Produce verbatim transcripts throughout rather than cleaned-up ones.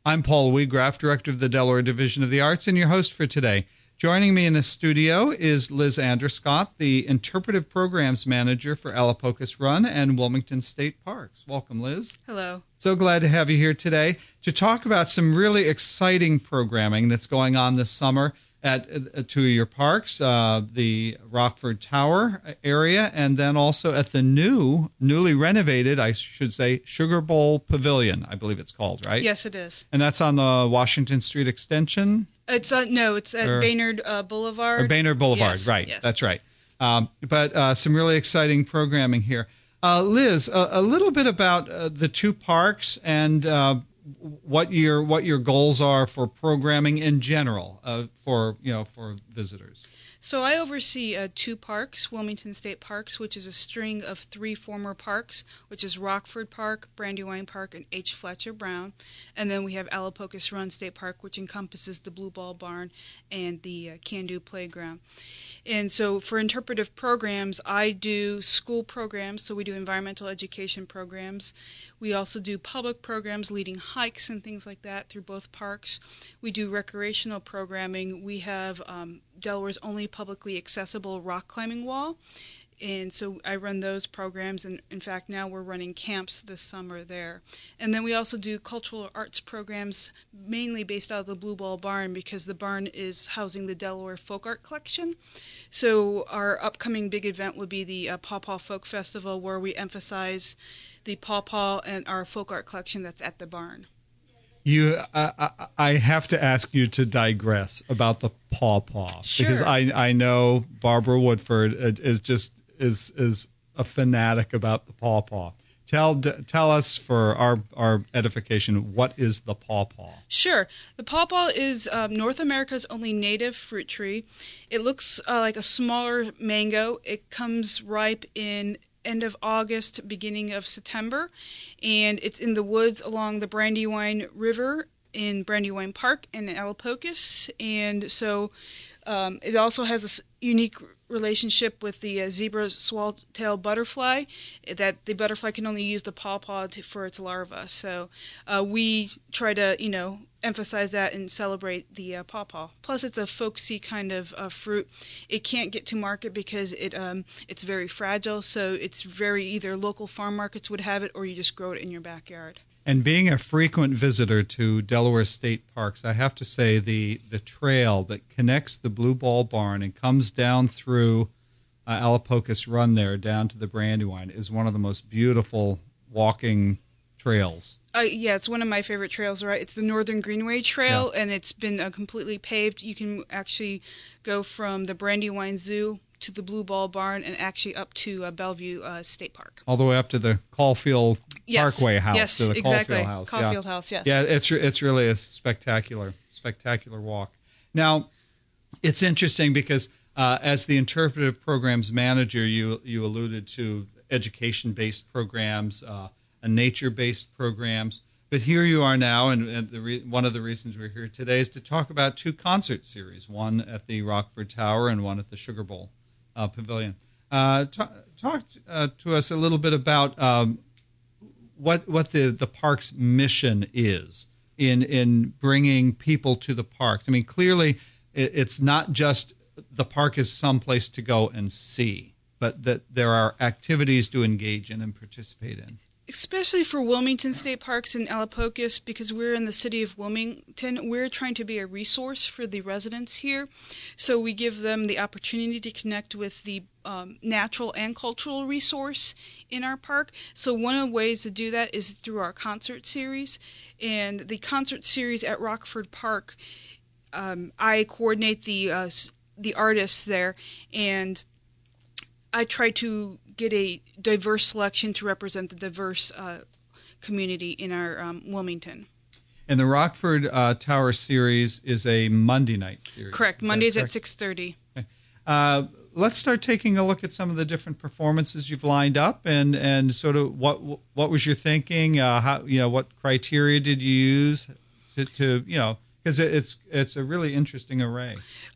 I'm Paul Weagraff, Director of the Delaware Division of the Arts, and your host for today. Joining me in the studio is Liz Anderscott, the Interpretive Programs Manager for Allapocus Run and Wilmington State Parks. Welcome, Liz. Hello. So glad to have you here today to talk about some really exciting programming that's going on this summer at uh, two of your parks, uh, the Rockford Tower area, and then also at the new, newly renovated, I should say, Sugar Bowl Pavilion, I believe it's called, right? Yes, it is. And that's on the Washington Street extension? It's uh, No, it's at or, Baynard uh, Boulevard. Or Baynard Boulevard, yes, right. Yes. That's right. Um, but uh, some really exciting programming here. Uh, Liz, a, a little bit about uh, the two parks and uh, what your what your goals are for programming in general uh, for you know for visitors. So I oversee uh, two parks, Wilmington State Parks, which is a string of three former parks, which is Rockford Park, Brandywine Park, and H. Fletcher Brown. And then we have Allapocus Run State Park, which encompasses the Blue Ball Barn and the uh, Can-Do Playground. And so for interpretive programs, I do school programs, so we do environmental education programs. We also do public programs, leading hikes and things like that through both parks. We do recreational programming. We have um, Delaware's only publicly accessible rock climbing wall, and so I run those programs, and in fact now we're running camps this summer there. And then we also do cultural arts programs, mainly based out of the Blue Ball Barn, because the barn is housing the Delaware Folk Art Collection. So our upcoming big event would be the uh, Paw Paw Folk Festival, where we emphasize the Paw Paw and our folk art collection that's at the barn. You, uh, I, I have to ask you to digress about the Paw Paw, sure. because I I know Barbara Woodford is just is is a fanatic about the Paw Paw. Tell tell us for our our edification, what is the Paw Paw? Sure, the Paw Paw is um, North America's only native fruit tree. It looks uh, like a smaller mango. It comes ripe in end of August, beginning of September, and it's in the woods along the Brandywine River in Brandywine Park in Allapocus. And so um, it also has a unique relationship with the uh, zebra swallowtail butterfly, that the butterfly can only use the pawpaw to, for its larva. So uh, we try to, you know, emphasize that and celebrate the uh, pawpaw. Plus, it's a folksy kind of uh, fruit. It can't get to market because it um, it's very fragile, so it's very either local farm markets would have it or you just grow it in your backyard. And being a frequent visitor to Delaware State Parks, I have to say the, the trail that connects the Blue Ball Barn and comes down through uh, Allapocus Run there down to the Brandywine is one of the most beautiful walking trails. Uh, yeah, it's one of my favorite trails, right? It's the Northern Greenway Trail, yeah. and it's been uh, completely paved. You can actually go from the Brandywine Zoo to the Blue Ball Barn and actually up to uh, Bellevue uh, State Park. All the way up to the Caulfield yes. Parkway House. Yes, to the exactly. Caulfield House. Caulfield yeah. House, yes. Yeah, it's it's really a spectacular, spectacular walk. Now, it's interesting because uh, as the interpretive programs manager, you you alluded to education-based programs, uh, nature-based programs. But here you are now, and, and the re- one of the reasons we're here today is to talk about two concert series, one at the Rockford Tower and one at the Sugar Bowl uh, Pavilion. Uh, talk talk uh, to us a little bit about um, what what the, the park's mission is in in bringing people to the parks. I mean, clearly it, it's not just the park is someplace to go and see, but that there are activities to engage in and participate in. Especially for Wilmington State Parks and Allapocus, because we're in the city of Wilmington, we're trying to be a resource for the residents here. So we give them the opportunity to connect with the um, natural and cultural resource in our park. So one of the ways to do that is through our concert series. And the concert series at Rockford Park, um, I coordinate the uh, the artists there, and I try to get a diverse selection to represent the diverse uh, community in our um, Wilmington. And the Rockford uh, Tower series is a Monday night series. Correct. Is Mondays correct? at six thirty. Okay. Uh, let's start taking a look at some of the different performances you've lined up, and, and sort of what what was your thinking? Uh, how you know what criteria did you use to, to you know because it, it's it's a really interesting array.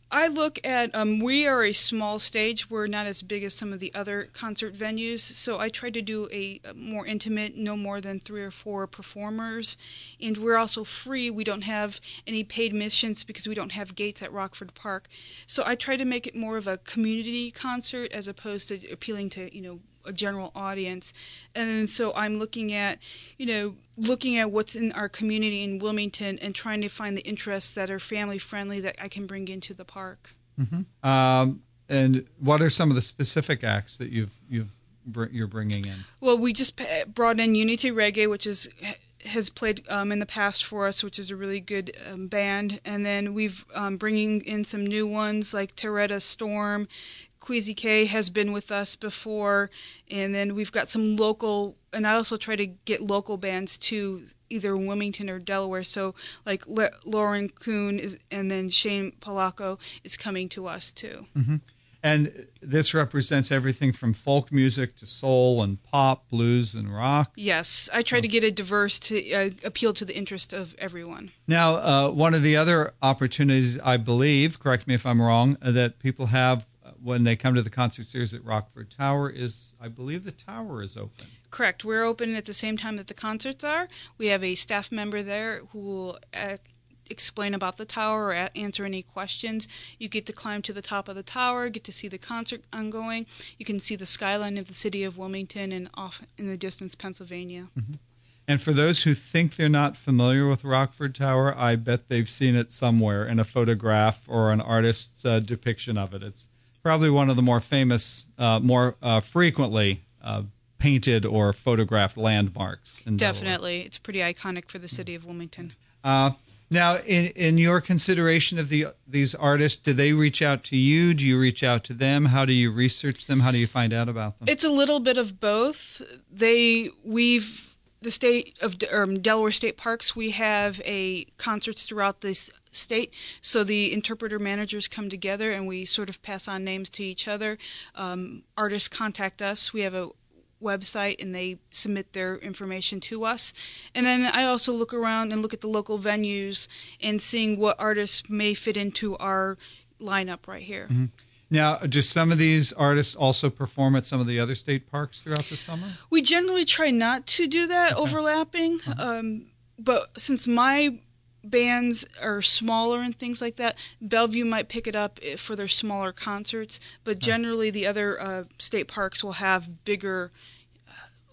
I look at, um, we are a small stage. We're not as big as some of the other concert venues, so I try to do a, a more intimate, no more than three or four performers. And we're also free. We don't have any paid admissions because we don't have gates at Rockford Park. So I try to make it more of a community concert as opposed to appealing to, you know, a general audience. And so I'm looking at, you know, looking at what's in our community in Wilmington and trying to find the interests that are family friendly that I can bring into the park. Mm-hmm. Um, and what are some of the specific acts that you've you've you're bringing in? Well, we just brought in Unity Reggae, which is has played um, in the past for us, which is a really good um, band. And then we've um, bringing in some new ones like Toretta Storm. Queasy K has been with us before, and then we've got some local, and I also try to get local bands too, either in Wilmington or Delaware. So like Le- Lauren Kuhn is, and then Shane Polacco is coming to us too. Mm-hmm. And this represents everything from folk music to soul and pop, blues and rock. Yes, I try to get it diverse to uh, appeal to the interest of everyone. Now, uh, one of the other opportunities, I believe, correct me if I'm wrong, uh, that people have when they come to the concert series at Rockford Tower is, I believe the tower is open. Correct. We're open at the same time that the concerts are. We have a staff member there who will uh, explain about the tower or a- answer any questions. You get to climb to the top of the tower, get to see the concert ongoing. You can see the skyline of the city of Wilmington and off in the distance, Pennsylvania. Mm-hmm. And for those who think they're not familiar with Rockford Tower, I bet they've seen it somewhere in a photograph or an artist's uh, depiction of it. It's probably one of the more famous, uh, more uh, frequently uh, painted or photographed landmarks in Definitely. Delaware. It's pretty iconic for the city of Wilmington. Uh, now, in, in your consideration of the these artists, do they reach out to you? Do you reach out to them? How do you research them? How do you find out about them? It's a little bit of both. They, we've, the state of um, Delaware State Parks, we have a concerts throughout this state, so the interpreter managers come together and we sort of pass on names to each other. Um, artists contact us. We have a website and they submit their information to us. And then I also look around and look at the local venues and seeing what artists may fit into our lineup right here. Mm-hmm. Now, do some of these artists also perform at some of the other state parks throughout the summer? We generally try not to do that, okay. overlapping. Uh-huh. Um, but since my bands are smaller and things like that, Bellevue might pick it up for their smaller concerts. But generally, the other uh, state parks will have bigger uh,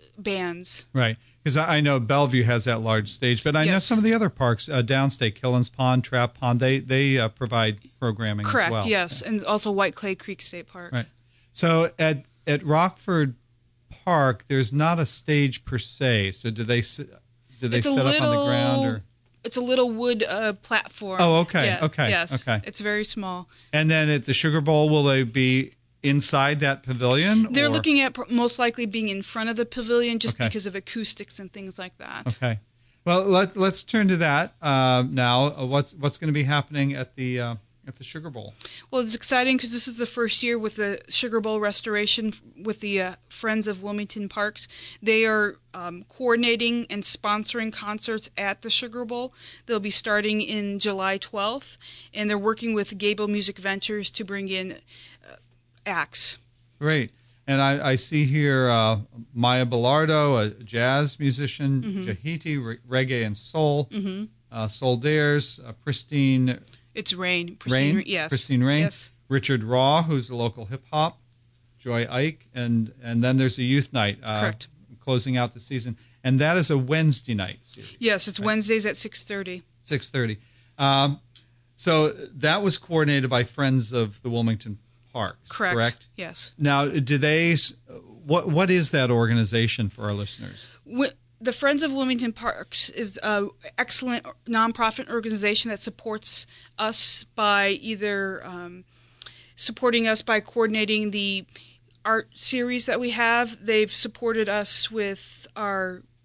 bands. Right. Because I know Bellevue has that large stage, but I yes. know some of the other parks, uh, downstate, Killens Pond, Trap Pond, they they uh, provide programming Correct, as well. yes, and also White Clay Creek State Park. Right. So at at Rockford Park, there's not a stage per se. So do they do they it's set little, up on the ground or? It's a little wood uh, platform. Oh, okay, yeah, okay, yes, okay. It's very small. And then at the Sugar Bowl, will they be inside that pavilion? They're or? looking at most likely being in front of the pavilion just okay. because of acoustics and things like that. Okay. Well, let, let's turn to that uh, now. Uh, what's what's going to be happening at the uh, at the Sugar Bowl? Well, it's exciting because this is the first year with the Sugar Bowl restoration with the uh, Friends of Wilmington Parks. They are um, coordinating and sponsoring concerts at the Sugar Bowl. They'll be starting in July twelfth, and they're working with Gable Music Ventures to bring in uh, acts. Great. And I, I see here uh, Maya Bellardo, a jazz musician, mm-hmm. Jahiti, re- reggae and soul, mm-hmm. uh, Soul Dares, uh, Pristine... It's Rain. Pristine, Rain? Yes. Pristine Rain. Yes. Richard Raw, who's a local hip-hop, Joy Ike, and, and then there's a youth night uh, Correct. closing out the season. And that is a Wednesday night series. Yes, it's right? Wednesdays at six thirty. six thirty. Um, so that was coordinated by Friends of the Wilmington Parks, correct. correct? Yes. Now, do they? What what is that organization for our listeners? Wh- the Friends of Wilmington Parks is an excellent nonprofit organization that supports us by either um, supporting us by coordinating the art series that we have. They've supported us with our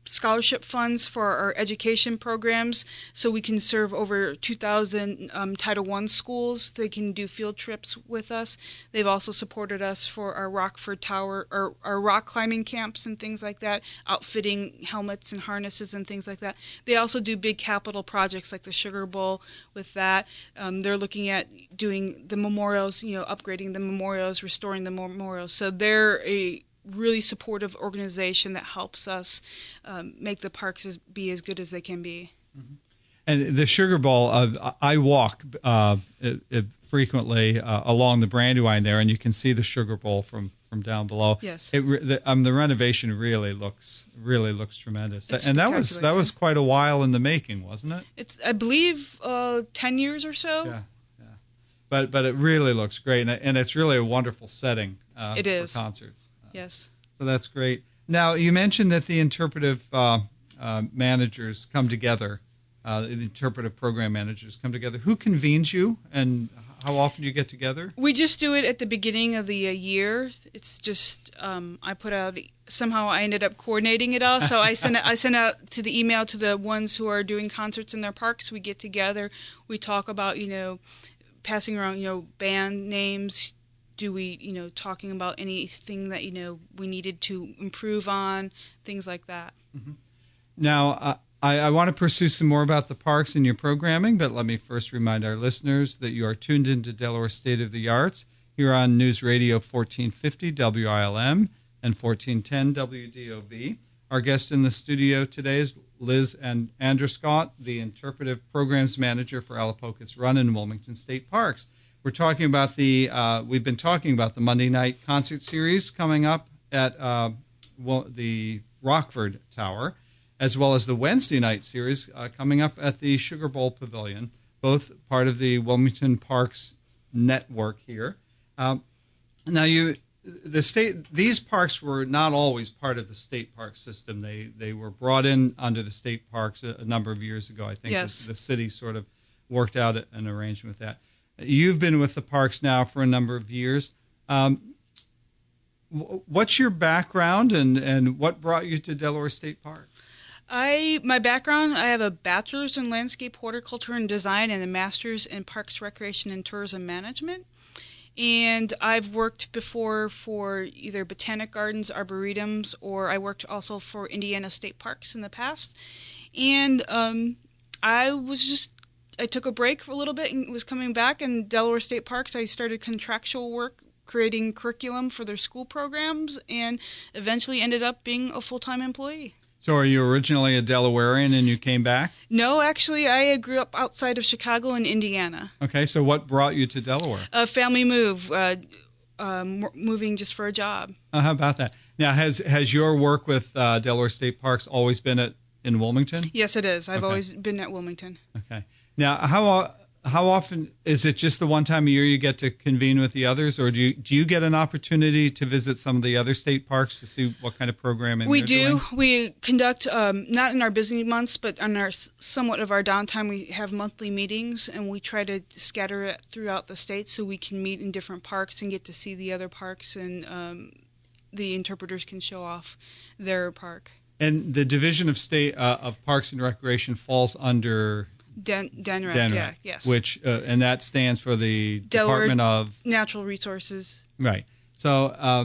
scholarship funds for our education programs, so we can serve over two thousand um, Title one schools. They can do field trips with us. They've also supported us for our Rockford Tower, or our rock climbing camps and things like that, outfitting helmets and harnesses and things like that. They also do big capital projects like the Sugar Bowl with that. Um, they're looking at doing the memorials, you know, upgrading the memorials, restoring the memorials. So they're a really supportive organization that helps us um, make the parks as, be as good as they can be. Mm-hmm. And the Sugar Bowl, uh, I walk uh, it, it frequently uh, along the Brandywine there, and you can see the Sugar Bowl from, from down below. Yes, it the, um, the renovation really looks really looks tremendous, it's and that was that was quite a while in the making, wasn't it? It's I believe uh, ten years or so. Yeah, yeah. But but it really looks great, and, and it's really a wonderful setting uh, it is. for concerts. Yes. So that's great. Now, you mentioned that the interpretive uh, uh, managers come together, uh, the interpretive program managers come together. Who convenes you, and how often do you get together? We just do it at the beginning of the uh, year. It's just, um, I put out, somehow I ended up coordinating it all. So I send I send out to the email to the ones who are doing concerts in their parks. We get together. We talk about, you know, passing around, you know, band names. Do we, you know, talking about anything that, you know, we needed to improve on, things like that. Mm-hmm. Now, uh, I, I want to pursue some more about the parks and your programming, but let me first remind our listeners that you are tuned into Delaware State of the Arts here on News Radio fourteen fifty W I L M and fourteen ten W D O V. Our guest in the studio today is Liz and Andruscott, the Interpretive Programs Manager for Allapocus Run and Wilmington State Parks. We're talking about the, uh, we've been talking about the Monday night concert series coming up at uh, well, the Rockford Tower, as well as the Wednesday night series uh, coming up at the Sugar Bowl Pavilion, both part of the Wilmington Parks network here. Um, now, you, the state, these parks were not always part of the state park system. They they were brought in under the state parks a, a number of years ago. I think yes. the, the city sort of worked out an arrangement with that. You've been with the parks now for a number of years. Um, what's your background, and, and what brought you to Delaware State Parks? I my background, I have a bachelor's in landscape horticulture and design and a master's in parks, recreation, and tourism management. And I've worked before for either botanic gardens, arboretums, or I worked also for Indiana State Parks in the past. And um, I was just I took a break for a little bit and was coming back. In Delaware State Parks, I started contractual work, creating curriculum for their school programs, and eventually ended up being a full-time employee. So are you originally a Delawarean and you came back? No, actually, I grew up outside of Chicago in Indiana. Okay, so what brought you to Delaware? A family move, uh, um, moving just for a job. Uh, how about that? Now, has has your work with uh, Delaware State Parks always been at in Wilmington? Yes, it is. I've okay. always been at Wilmington. Okay. Now, how how often is it just the one time a year you get to convene with the others, or do you do you get an opportunity to visit some of the other state parks to see what kind of programming we they're do? doing? We conduct um, not in our busy months, but on our somewhat of our downtime. We have monthly meetings, and we try to scatter it throughout the state so we can meet in different parks and get to see the other parks, and um, the interpreters can show off their park. And the Division of State uh, of Parks and Recreation falls under Den- DENREC, DENREC, yeah, yes. Which uh, and that stands for the Delaware Department of Natural Resources. Right. So, uh,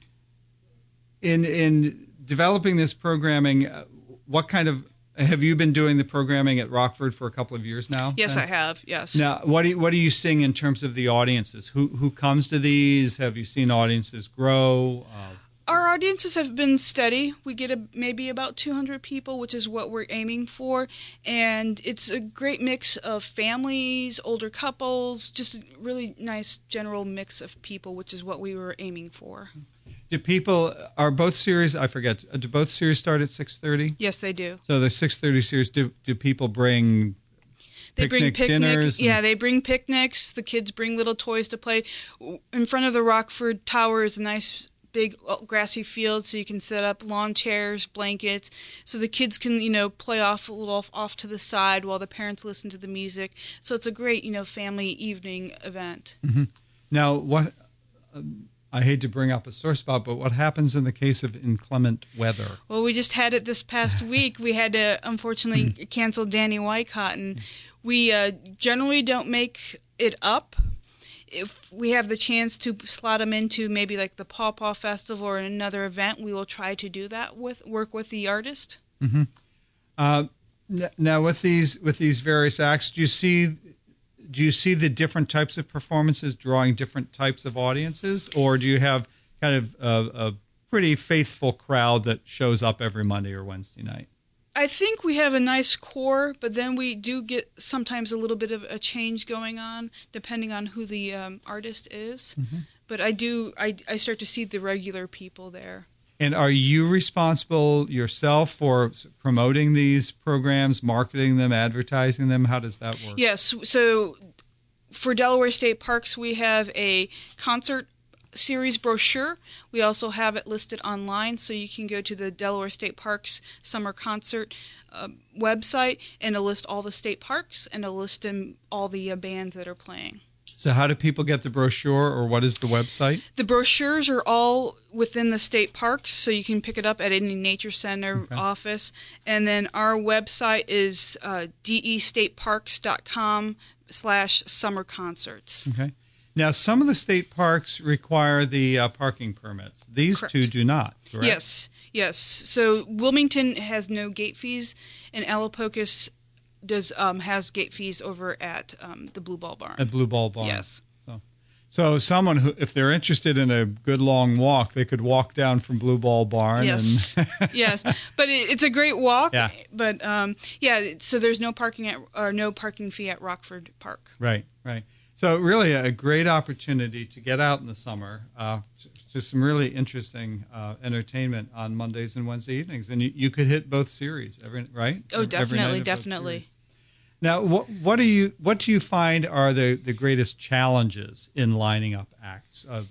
in in developing this programming, uh, what kind of have you been doing the programming at Rockford for a couple of years now? Yes, then? I have. Yes. Now, what do you, what are you seeing in terms of the audiences? Who who comes to these? Have you seen audiences grow? Uh, Our audiences have been steady. We get a, maybe about two hundred people, which is what we're aiming for. And it's a great mix of families, older couples, just a really nice general mix of people, which is what we were aiming for. do people, are both series, I forget, do both series start at six thirty? Yes, they do. So the six thirty series, do, do people bring They picnic bring picnic, dinners? And, yeah, they bring picnics. The kids bring little toys to play. In front of the Rockford Tower is a nice big grassy field, so you can set up lawn chairs, blankets, so the kids can, you know, play off a little off, off to the side while the parents listen to the music. So it's a great, you know, family evening event. Mm-hmm. Now, what um, I hate to bring up a sore spot, but what happens in the case of inclement weather? Well, we just had it this past week. We had to, unfortunately, cancel Danny Wycott, and we uh, generally don't make it up. If we have the chance to slot them into maybe like the Paw Paw Festival or another event, we will try to do that with work with the artist. Mm-hmm. Uh, n- now, with these with these various acts, do you see do you see the different types of performances drawing different types of audiences, or do you have kind of a, a pretty faithful crowd that shows up every Monday or Wednesday night? I think we have a nice core, but then we do get sometimes a little bit of a change going on depending on who the um, artist is. Mm-hmm. But I do, I, I start to see the regular people there. And are you responsible yourself for promoting these programs, marketing them, advertising them? How does that work? Yes. So for Delaware State Parks, we have a concert series brochure. We also have it listed online, so you can go to the Delaware State Parks Summer Concert uh, website, and it'll list all the state parks, and it'll list them, all the uh, bands that are playing. So how do people get the brochure, or what is the website? The brochures are all within the state parks, so you can pick it up at any nature center okay. office. And then our website is uh, destateparks.com slash summer concerts. Okay. Now, some of the state parks require the uh, parking permits. These Correct. two do not, correct? Yes, yes. So Wilmington has no gate fees, and Alapocus does um, has gate fees over at um, the Blue Ball Barn. At Blue Ball Barn. Yes. So, so someone who, if they're interested in a good long walk, they could walk down from Blue Ball Barn. Yes, and yes. But it, it's a great walk. Yeah. But um, yeah, so there's no parking at or no parking fee at Rockford Park. Right, right. So really a great opportunity to get out in the summer uh, to some really interesting uh, entertainment on Mondays and Wednesday evenings. And you, you could hit both series, every, right? Oh, every definitely, definitely. Now, what, what do you what do you find are the, the greatest challenges in lining up acts? Uh,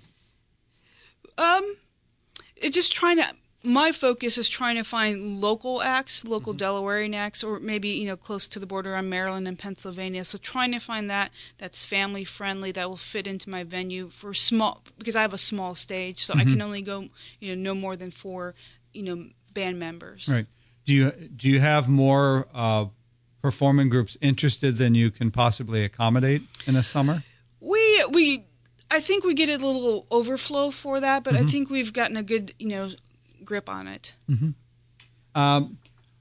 um, it's just trying to... My focus is trying to find local acts, local mm-hmm. Delawarean acts, or maybe, you know, close to the border on Maryland and Pennsylvania. So trying to find that that's family friendly, that will fit into my venue for small, because I have a small stage, so mm-hmm. I can only go, you know, no more than four, you know, band members. Right. Do you do you have more uh, performing groups interested than you can possibly accommodate in a summer? We we I think we get a little overflow for that, but mm-hmm. I think we've gotten a good, you know, grip on it. Mm-hmm. Um,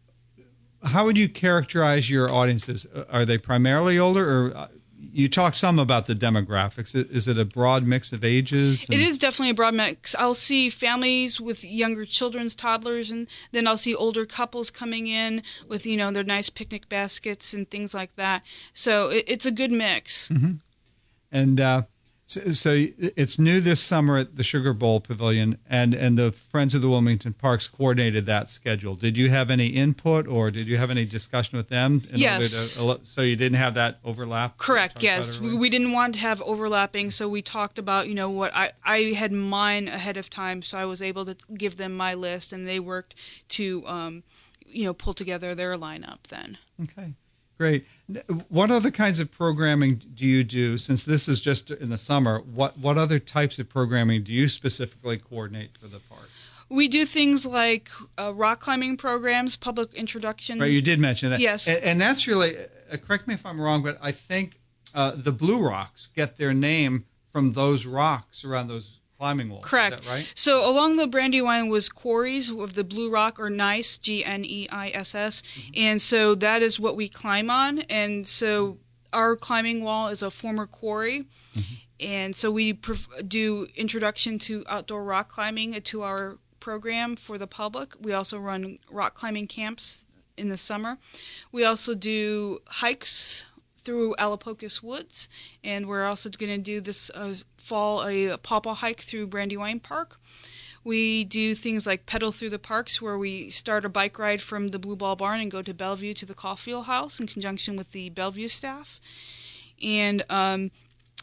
how would you characterize your audiences? Are they primarily older, or uh, you talk some about the demographics? Is it a broad mix of ages? And... It is definitely a broad mix. I'll see families with younger children's toddlers, and then I'll see older couples coming in with, you know, their nice picnic baskets and things like that. So it, it's a good mix. Mm-hmm. And uh, So, so it's new this summer at the Sugar Bowl Pavilion, and, and the Friends of the Wilmington Parks coordinated that schedule. Did you have any input, or did you have any discussion with them? In yes. Order to, so you didn't have that overlap? Correct, yes. We, we didn't want to have overlapping, so we talked about, you know, what I, I had mine ahead of time, so I was able to give them my list, and they worked to, um, you know, pull together their lineup then. Okay. Great. What other kinds of programming do you do? Since this is just in the summer, what, what other types of programming do you specifically coordinate for the park? We do things like uh, rock climbing programs, public introduction. Right, you did mention that. Yes. And, and that's really, uh, correct me if I'm wrong, but I think uh, the Blue Rocks get their name from those rocks around those climbing walls. Correct. Is that right? So along the Brandywine was quarries of the Blue Rock, or Gneiss, G N E I S S, mm-hmm. and so that is what we climb on. And so our climbing wall is a former quarry, mm-hmm. and so we pref- do introduction to outdoor rock climbing, a two-hour program for the public. We also run rock climbing camps in the summer. We also do hikes through Alapocus Woods, and we're also going to do this uh, fall a Paw Paw hike through Brandywine Park. We do things like pedal through the parks, where we start a bike ride from the Blue Ball Barn and go to Bellevue to the Caulfield House in conjunction with the Bellevue staff. And um,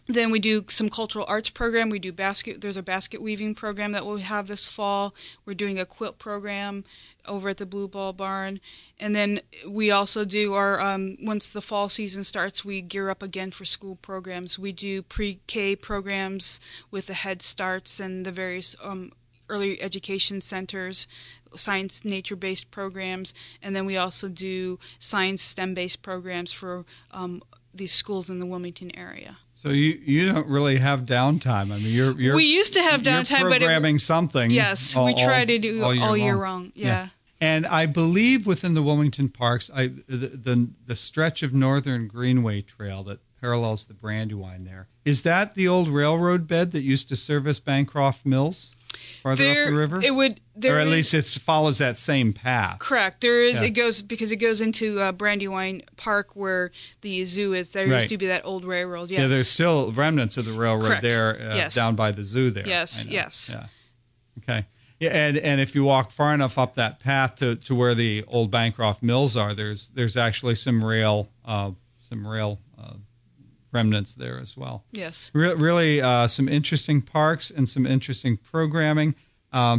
Then we do some cultural arts program. We do basket. There's a basket weaving program that we'll have this fall. We're doing a quilt program over at the Blue Ball Barn. And then we also do our, um, once the fall season starts, we gear up again for school programs. We do pre-K programs with the Head Starts and the various um, early education centers, science, nature-based programs. And then we also do science, STEM-based programs for um, these schools in the Wilmington area. So you, you don't really have downtime. I mean, you're, you're we used to have downtime, you're but programming something. Yes, all, we try all, to do all year, all year long. round. Yeah. yeah. And I believe within the Wilmington Parks, I the, the the stretch of Northern Greenway Trail that parallels the Brandywine there, is that the old railroad bed that used to service Bancroft Mills farther there, up the river? It would, there or at is, least it follows that same path. Correct. There is. Yeah. It goes because it goes into uh, Brandywine Park where the zoo is. There Right. used to be that old railroad. Yes. Yeah, there's still remnants of the railroad Correct. there uh, Yes. down by the zoo there. Yes, I know. yes. Yeah. Okay. Yeah, and, and if you walk far enough up that path to, to where the old Bancroft Mills are, there's there's actually some rail uh, some rail uh, remnants there as well. Yes. Re- really, uh, some interesting parks and some interesting programming. Um,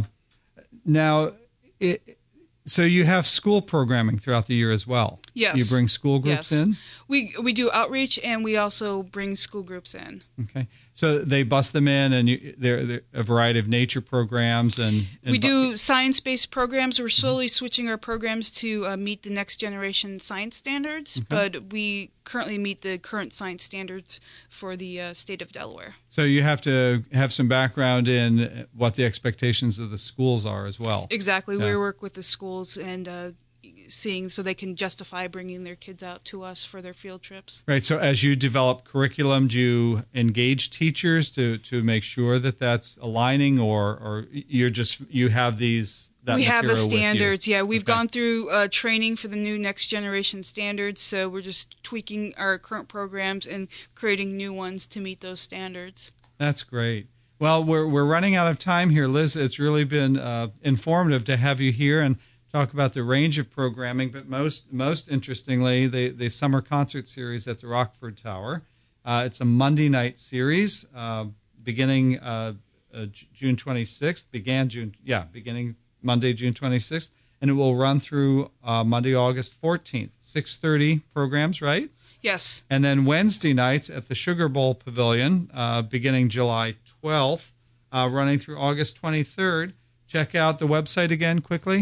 now, it, so you have school programming throughout the year as well. Yes. You bring school groups Yes. in? We we do outreach and we also bring school groups in. Okay. So they bus them in, and you, there there a variety of nature programs. and, and We do science-based programs. We're slowly mm-hmm. switching our programs to uh, meet the next generation science standards, okay. but we currently meet the current science standards for the uh, state of Delaware. So you have to have some background in what the expectations of the schools are as well. Exactly. Yeah. We work with the schools and uh, seeing so they can justify bringing their kids out to us for their field trips. Right. So as you develop curriculum, do you engage teachers to, to make sure that that's aligning, or, or you're just you have these that we have the material with you? standards. Yeah, we've Okay. gone through uh, training for the new next generation standards, so we're just tweaking our current programs and creating new ones to meet those standards. That's great. Well, we're we're running out of time here, Liz. It's really been uh, informative to have you here and talk about the range of programming, but most most interestingly, the, the summer concert series at the Rockford Tower. Uh, it's a Monday night series uh, beginning uh, uh, June twenty-sixth, began June, yeah, beginning Monday, June twenty-sixth, and it will run through uh, Monday, August fourteenth, six thirty programs, right? Yes. And then Wednesday nights at the Sugar Bowl Pavilion, uh, beginning July twelfth, uh, running through August twenty-third. Check out the website again quickly.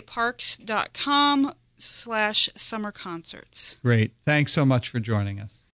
destateparks.com slash summer concerts. Great. Thanks so much for joining us.